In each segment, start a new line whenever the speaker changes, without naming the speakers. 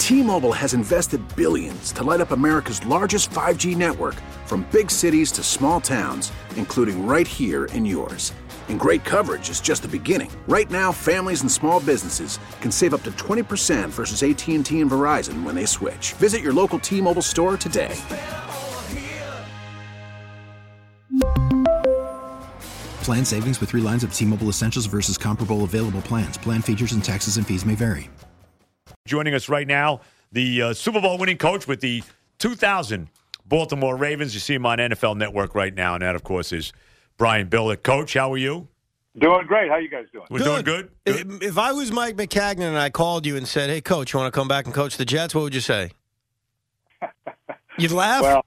T-Mobile has invested billions to light up America's largest 5G network, from big cities to small towns, including right here in yours. And great coverage is just the beginning. Right now, families and small businesses can save up to 20% versus AT&T and Verizon when they switch. Visit your local T-Mobile store today.
Plan savings with 3 lines of T-Mobile Essentials versus comparable available plans. Plan features and taxes and fees may vary.
Joining us right now, the Super Bowl winning coach with the 2000 Baltimore Ravens. You see him on NFL Network right now, and that, of course, is Brian Billick. Coach, how are you?
Doing great. How you guys doing?
We're doing good.
If I was Mike Maccagnan and I called you and said, hey, Coach, you want to come back and coach the Jets, what would you say? You'd laugh?
Well,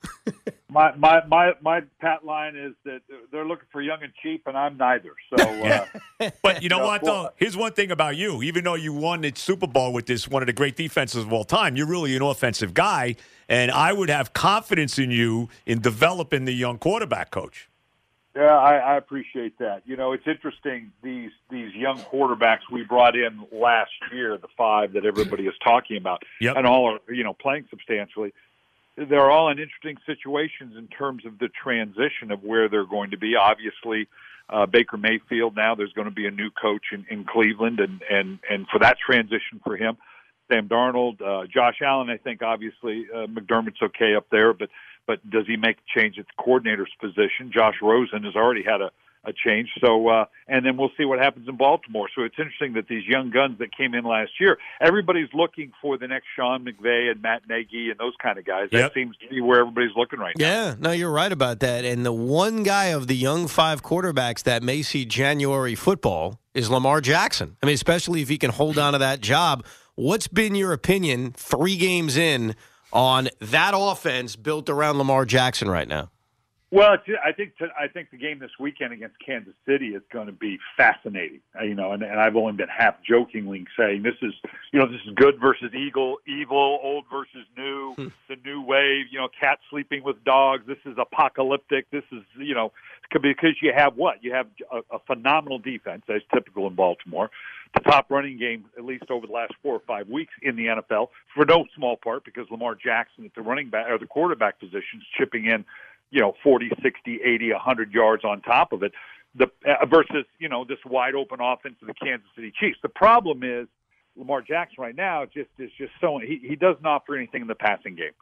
my pat line is that they're looking for young and cheap, and I'm neither. So,
But you know what, though? Here's one thing about you. Even though you won the Super Bowl with this one of the great defenses of all time, you're really an offensive guy, and I would have confidence in you in developing the young quarterback, Coach.
Yeah, I appreciate that. You know, it's interesting, these young quarterbacks we brought in last year, the 5 that everybody is talking about, and all are, playing substantially. They're all in interesting situations in terms of the transition of where they're going to be. Obviously, Baker Mayfield, now there's going to be a new coach in Cleveland, and for that transition for him, Sam Darnold, Josh Allen, I think obviously McDermott's okay up there, but does he make a change at the coordinator's position? Josh Rosen has already had a change. So, and then we'll see what happens in Baltimore. So it's interesting that these young guns that came in last year, everybody's looking for the next Sean McVay and Matt Nagy and those kind of guys. That seems to be where everybody's looking right now.
Yeah, no, you're right about that. And the one guy of the young 5 quarterbacks that may see January football is Lamar Jackson. I mean, especially if he can hold on to that job. What's been your opinion 3 games in on that offense built around Lamar Jackson right now?
Well, I think the game this weekend against Kansas City is going to be fascinating. And I've only been half jokingly saying this is good versus evil, old versus new, the new wave. Cats sleeping with dogs. This is apocalyptic. This is because you have what? You have a phenomenal defense, as typical in Baltimore. The top running game, at least over the last 4 or 5 weeks in the NFL, for no small part because Lamar Jackson at the running back or the quarterback positions chipping in 40, 60, 80, 100 yards on top of it, versus, this wide open offense of the Kansas City Chiefs. The problem is Lamar Jackson right now is just so he doesn't offer anything in the passing game.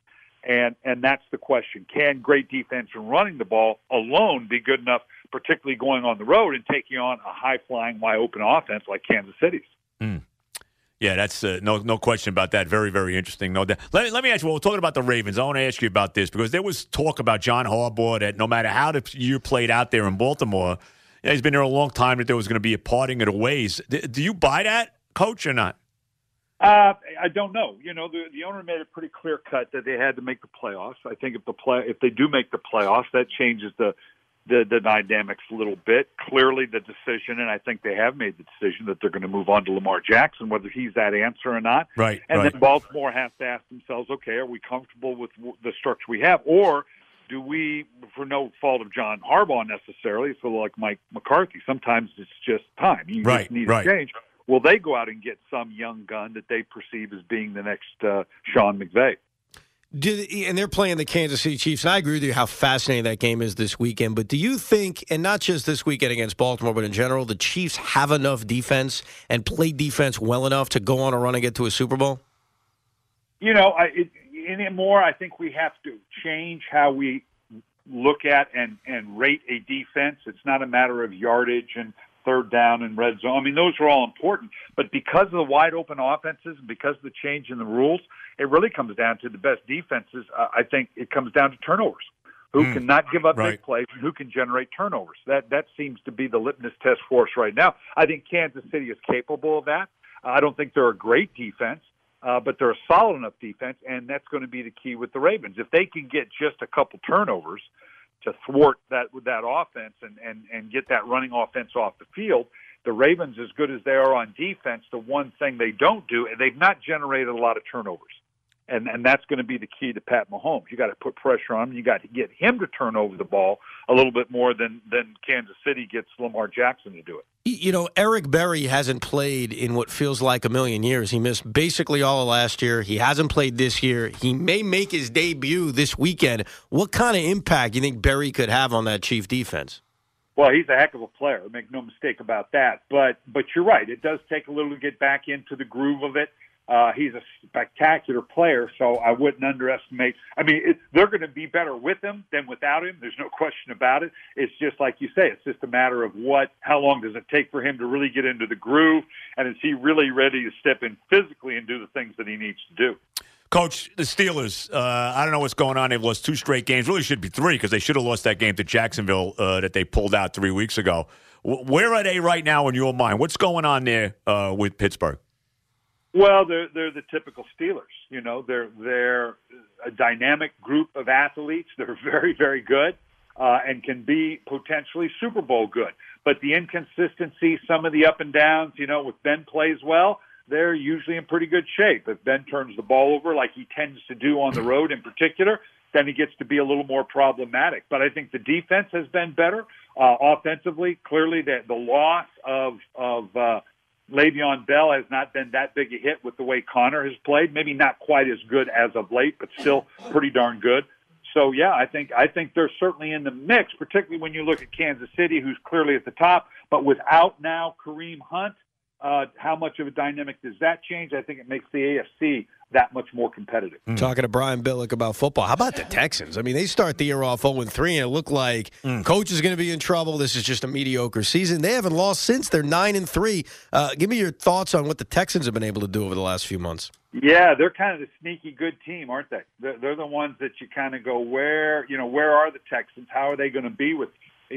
And that's the question. Can great defense and running the ball alone be good enough, particularly going on the road and taking on a high-flying, wide-open offense like Kansas City's?
Yeah, that's no question about that. Very, very interesting. No, let me ask you, we're talking about the Ravens. I want to ask you about this because there was talk about John Harbaugh that no matter how the year played out there in Baltimore, he's been there a long time, that there was going to be a parting of the ways. Do you buy that, Coach, or not?
I don't know. The owner made a pretty clear cut that they had to make the playoffs. I think if they do make the playoffs, that changes the dynamics a little bit. Clearly the decision, and I think they have made the decision that they're going to move on to Lamar Jackson, whether he's that answer or not.
Right.
And then Baltimore has to ask themselves, okay, are we comfortable with the structure we have? Or do we, for no fault of John Harbaugh necessarily, so like Mike McCarthy, sometimes it's just time. You just need a change. Will they go out and get some young gun that they perceive as being the next Sean McVay?
And they're playing the Kansas City Chiefs, and I agree with you how fascinating that game is this weekend. But do you think, and not just this weekend against Baltimore, but in general, the Chiefs have enough defense and play defense well enough to go on a run and get to a Super Bowl?
Anymore, I think we have to change how we look at and rate a defense. It's not a matter of yardage and third down and red zone. I mean, those are all important. But because of the wide-open offenses and because of the change in the rules, it really comes down to the best defenses. I think it comes down to turnovers. Who can not give up big plays and who can generate turnovers. That seems to be the litmus test for us right now. I think Kansas City is capable of that. I don't think they're a great defense, but they're a solid enough defense, and that's going to be the key with the Ravens. If they can get just a couple turnovers to thwart that offense and get that running offense off the field, the Ravens, as good as they are on defense, the one thing they don't do, they've not generated a lot of turnovers. And that's going to be the key to Pat Mahomes. You got to put pressure on him. You got to get him to turn over the ball a little bit more than Kansas City gets Lamar Jackson to do it.
You know, Eric Berry hasn't played in what feels like a million years. He missed basically all of last year. He hasn't played this year. He may make his debut this weekend. What kind of impact do you think Berry could have on that Chief defense?
Well, he's a heck of a player. Make no mistake about that. But you're right. It does take a little to get back into the groove of it. He's a spectacular player, so I wouldn't underestimate. I mean, they're going to be better with him than without him. There's no question about it. It's just like you say. It's just a matter of how long does it take for him to really get into the groove, and is he really ready to step in physically and do the things that he needs to do?
Coach, the Steelers, I don't know what's going on. They've lost 2 straight games. Really should be 3 because they should have lost that game to Jacksonville that they pulled out 3 weeks ago. Where are they right now in your mind? What's going on there with Pittsburgh?
Well, they're the typical Steelers. You know, they're a dynamic group of athletes. They're very, very good and can be potentially Super Bowl good. But the inconsistency, some of the up and downs, you know, with Ben plays well, they're usually in pretty good shape. If Ben turns the ball over like he tends to do on the road in particular, then he gets to be a little more problematic. But I think the defense has been better offensively. Clearly, the loss of Le'Veon Bell has not been that big a hit with the way Connor has played. Maybe not quite as good as of late, but still pretty darn good. So, yeah, I think they're certainly in the mix, particularly when you look at Kansas City, who's clearly at the top. But without now Kareem Hunt, how much of a dynamic does that change? I think it makes the AFC that much more competitive.
Talking to Brian Billick about football. How about the Texans? I mean, they start the year off 0-3, and it looked like coach is going to be in trouble. This is just a mediocre season. They haven't lost since. They're 9-3. Give me your thoughts on what the Texans have been able to do over the last few months.
Yeah, they're kind of the sneaky good team, aren't they? They're the ones that you kind of go, where are the Texans? How are they going to be with,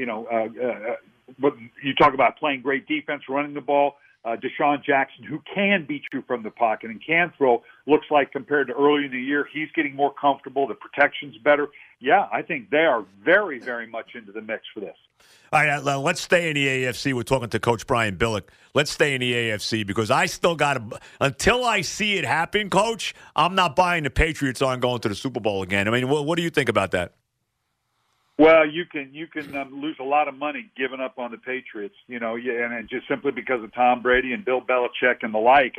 what you talk about playing great defense, running the ball. Deshaun Jackson, who can beat you from the pocket and can throw, looks like compared to early in the year, he's getting more comfortable. The protection's better. Yeah, I think they are very, very much into the mix for this.
All right, let's stay in the AFC. We're talking to Coach Brian Billick. Let's stay in the AFC because I still got to – until I see it happen, Coach, I'm not buying the Patriots on going to the Super Bowl again. I mean, what do you think about that?
Well, you can lose a lot of money giving up on the Patriots, and just simply because of Tom Brady and Bill Belichick and the like.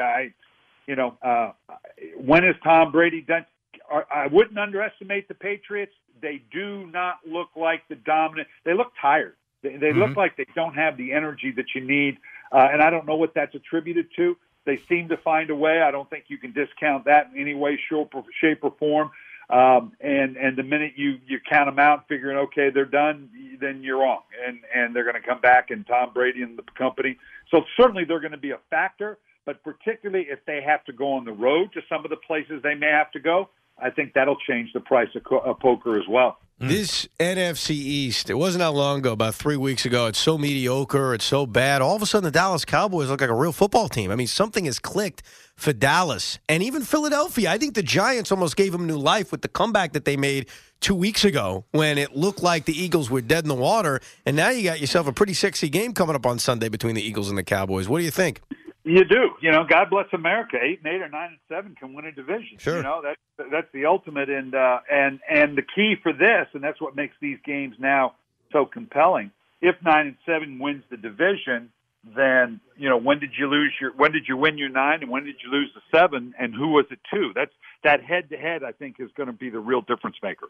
When is Tom Brady done? I wouldn't underestimate the Patriots. They do not look like the dominant. They look tired. They look like they don't have the energy that you need, and I don't know what that's attributed to. They seem to find a way. I don't think you can discount that in any way, shape, or form. And the minute you count them out, figuring, okay, they're done, then you're wrong. And they're going to come back, and Tom Brady and the company. So certainly they're going to be a factor, but particularly if they have to go on the road to some of the places they may have to go, I think that'll change the price of poker as well.
This NFC East, it wasn't that long ago, about 3 weeks ago. It's so mediocre. It's so bad. All of a sudden, the Dallas Cowboys look like a real football team. I mean, something has clicked for Dallas and even Philadelphia. I think the Giants almost gave them new life with the comeback that they made 2 weeks ago when it looked like the Eagles were dead in the water. And now you got yourself a pretty sexy game coming up on Sunday between the Eagles and the Cowboys. What do you think?
You do. God bless America. 8-8 or 9-7 can win a division.
Sure.
That's the ultimate. And the key for this, and that's what makes these games now so compelling. If 9-7 wins the division, then when did you win your 9 and when did you lose the 7 and who was it to? That head to head, I think, is going to be the real difference maker.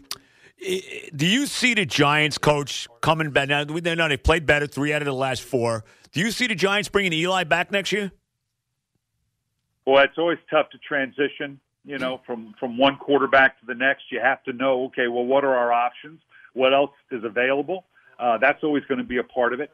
Do you see the Giants, Coach, coming back? Now they played better 3 out of the last 4. Do you see the Giants bringing Eli back next year?
Well, it's always tough to transition, from one quarterback to the next. You have to know, okay, well, what are our options? What else is available? That's always going to be a part of it.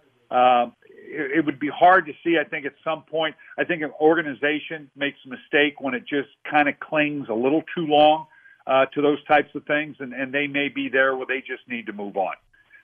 It would be hard to see, I think, at some point. I think an organization makes a mistake when it just kind of clings a little too long to those types of things, and they may be there where they just need to move on.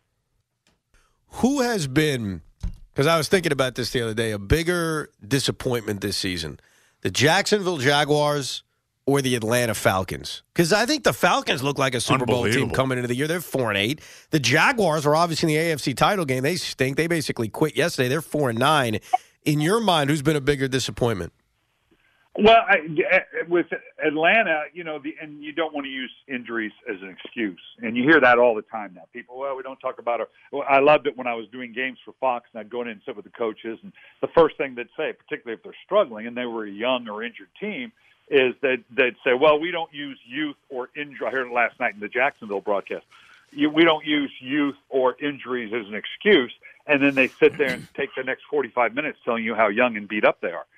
Who has been, because I was thinking about this the other day, a bigger disappointment this season, the Jacksonville Jaguars or the Atlanta Falcons? Because I think the Falcons look like a Super Bowl team coming into the year. They're 4-8. The Jaguars are obviously in the AFC title game. They stink. They basically quit yesterday. They're 4-9. In your mind, who's been a bigger disappointment?
Well, with Atlanta, and you don't want to use injuries as an excuse, and you hear that all the time now. People, we don't talk about it. Well, I loved it when I was doing games for Fox, and I'd go in and sit with the coaches, and the first thing they'd say, particularly if they're struggling and they were a young or injured team, is that they'd say, "Well, we don't use youth or injury." I heard it last night in the Jacksonville broadcast. We don't use youth or injuries as an excuse, and then they sit there and take the next 45 minutes telling you how young and beat up they are.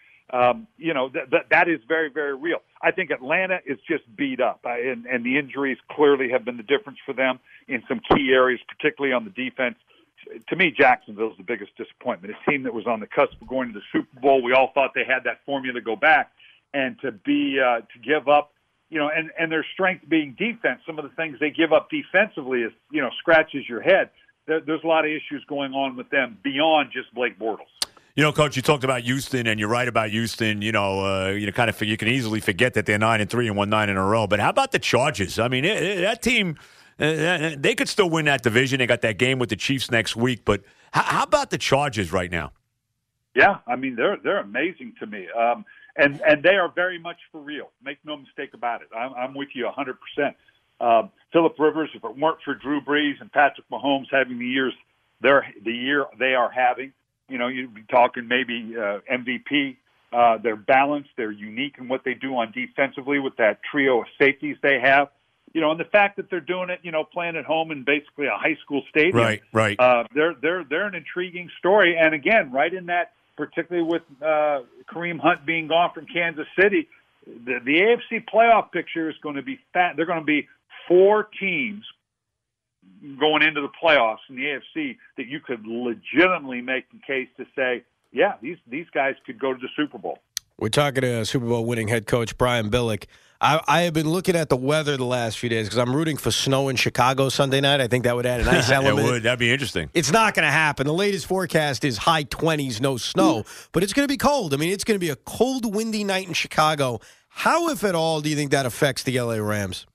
That is very, very real. I think Atlanta is just beat up, and the injuries clearly have been the difference for them in some key areas, particularly on the defense. To me, Jacksonville is the biggest disappointment. A team that was on the cusp of going to the Super Bowl. We all thought they had that formula to go back, and to give up, and their strength being defense. Some of the things they give up defensively is, scratches your head. There's a lot of issues going on with them beyond just Blake Bortles.
Coach, you talked about Houston, and you're right about Houston. You can easily forget that they're 9-3 and won 9 in a row. But how about the Chargers? I mean, that team, they could still win that division. They got that game with the Chiefs next week. But how about the Chargers right now?
Yeah, I mean, they're amazing to me, and they are very much for real. Make no mistake about it. I'm with you 100%. Phillip Rivers, if it weren't for Drew Brees and Patrick Mahomes having the year they are having. You'd be talking maybe MVP. They're balanced. They're unique in what they do on defensively with that trio of safeties they have. And the fact that they're doing it, playing at home in basically a high school stadium.
Right.
They're an intriguing story. And again, right in that, particularly with Kareem Hunt being gone from Kansas City, the AFC playoff picture is going to be fat. They're going to be 4 teams going into the playoffs in the AFC that you could legitimately make the case to say, yeah, these guys could go to the Super Bowl.
We're talking to Super Bowl winning head coach Brian Billick. I have been looking at the weather the last few days because I'm rooting for snow in Chicago Sunday night. I think that would add a nice element.
It would. That'd be interesting.
It's not going to happen. The latest forecast is high 20s, no snow, but it's going to be cold. I mean, it's going to be a cold, windy night in Chicago. How, if at all, do you think that affects the L.A. Rams?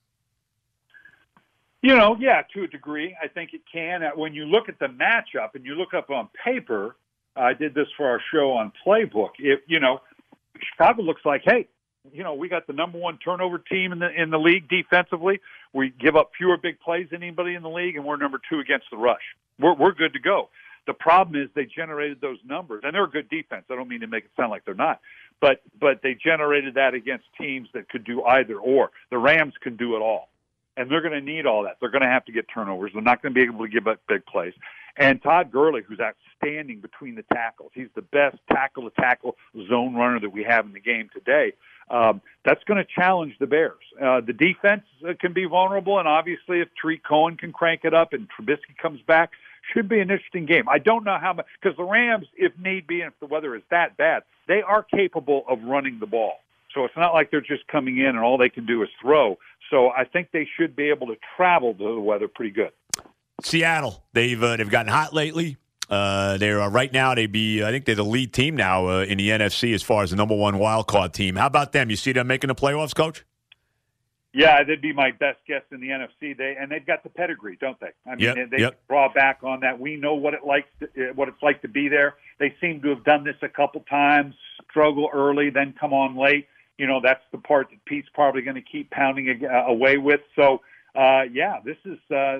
Yeah, to a degree, I think it can. When you look at the matchup and you look up on paper, I did this for our show on Playbook. Chicago looks like, hey, we got the number 1 turnover team in the league defensively. We give up fewer big plays than anybody in the league, and we're number 2 against the rush. We're good to go. The problem is they generated those numbers, and they're a good defense. I don't mean to make it sound like they're not, but they generated that against teams that could do either or. The Rams can do it all. And they're going to need all that. They're going to have to get turnovers. They're not going to be able to give up big plays. And Todd Gurley, who's outstanding between the tackles, he's the best tackle-to-tackle zone runner that we have in the game today. That's going to challenge the Bears. The defense can be vulnerable, and obviously if Tariq Cohen can crank it up and Trubisky comes back, should be an interesting game. I don't know how much, because the Rams, if need be, and if the weather is that bad, they are capable of running the ball. So it's not like they're just coming in and all they can do is throw. So I think they should be able to travel to the weather pretty good.
Seattle, they've gotten hot lately. They're right now. I think they're the lead team now in the NFC as far as the number 1 wild card team. How about them? You see them making the playoffs, Coach?
Yeah, they'd be my best guess in the NFC. They've got the pedigree, don't they? I mean, they draw back on that. We know what it's like to be there. They seem to have done this a couple times. Struggle early, then come on late. That's the part that Pete's probably going to keep pounding away with. So, this is,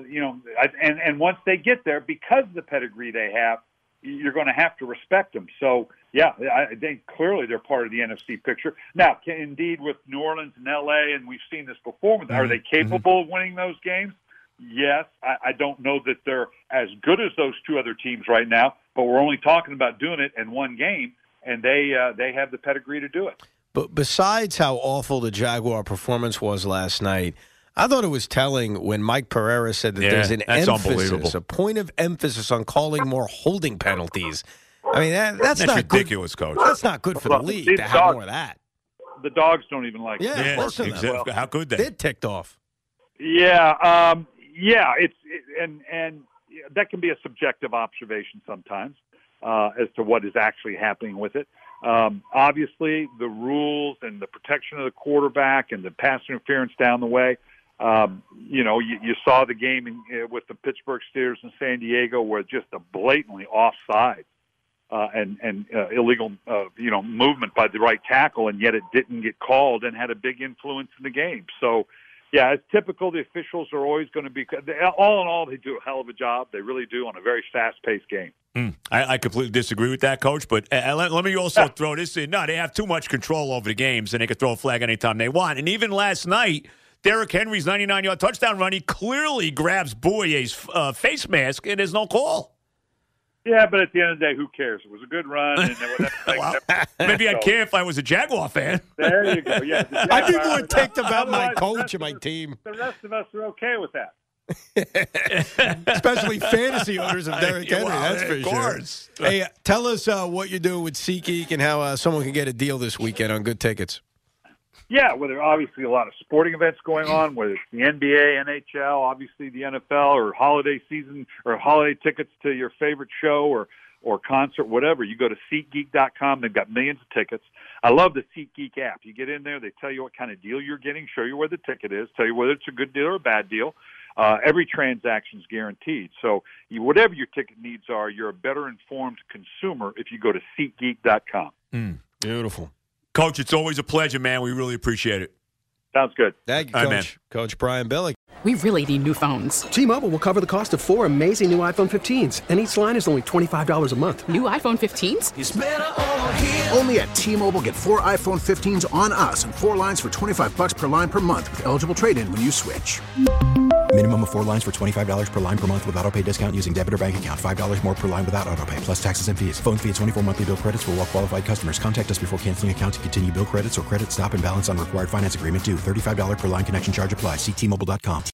and once they get there, because of the pedigree they have, you're going to have to respect them. So, yeah, I think clearly they're part of the NFC picture. Now, indeed, with New Orleans and L.A., and we've seen this before, are they capable of winning those games? Yes. I don't know that they're as good as those 2 other teams right now, but we're only talking about doing it in 1 game, and they have the pedigree to do it.
But besides how awful the Jaguar performance was last night, I thought it was telling when Mike Pereira said that there's an emphasis, a point of emphasis on calling more holding penalties. I mean, that's not
ridiculous,
good.
Coach.
That's not good for the league to have more of that.
The dogs don't even like it.
Yeah, listen to them.
How could they?
They're ticked off.
Yeah, and that can be a subjective observation sometimes as to what is actually happening with it. Obviously, the rules and the protection of the quarterback and the pass interference down the way. You saw the game with the Pittsburgh Steelers in San Diego where just a blatantly offside. illegal movement by the right tackle, and yet it didn't get called and had a big influence in the game. So, yeah, it's typical. The officials are always going to be all in all. They do a hell of a job. They really do on a very fast-paced game.
I completely disagree with that, Coach. But let me also throw this in. No, they have too much control over the games, and they can throw a flag anytime they want. And even last night, Derrick Henry's 99-yard touchdown run, he clearly grabs Boye's face mask, and there's no call.
Yeah, but at the end of the day, who cares? It was a good run. And
well, maybe I'd care if I was a Jaguar fan.
There you go. Yeah,
I'd be more ticked about my coach and my team.
The rest of us are okay with that.
Especially fantasy owners of Derrick Henry, that's for sure. Hey, tell us what you're doing with SeatGeek and how someone can get a deal this weekend on good tickets.
Yeah, well, there are obviously a lot of sporting events going on, whether it's the NBA, NHL, obviously the NFL, or holiday season, or holiday tickets to your favorite show or concert, whatever. You go to SeatGeek.com. They've got millions of tickets. I love the SeatGeek app. You get in there, they tell you what kind of deal you're getting, show you where the ticket is, tell you whether it's a good deal or a bad deal. Every transaction is guaranteed. So whatever your ticket needs are, you're a better informed consumer if you go to SeatGeek.com.
Beautiful.
Coach, it's always a pleasure, man. We really appreciate it.
Sounds good.
Thank you, Coach.
Right, man.
Coach Brian Billick.
We really need new phones.
T-Mobile will cover the cost of 4 amazing new iPhone 15s, and each line is only $25 a month.
New iPhone 15s?
It's better over here. Only at T-Mobile, get 4 iPhone 15s on us and 4 lines for $25 per line per month with eligible trade-in when you switch.
Minimum of 4 lines for $25 per line per month with autopay discount using debit or bank account. $5 more per line without autopay, plus taxes and fees. Phone fee at 24 monthly bill credits for well-qualified customers. Contact us before canceling account to continue bill credits or credit stop and balance on required finance agreement due. $35 per line connection charge applies. See T-Mobile.com.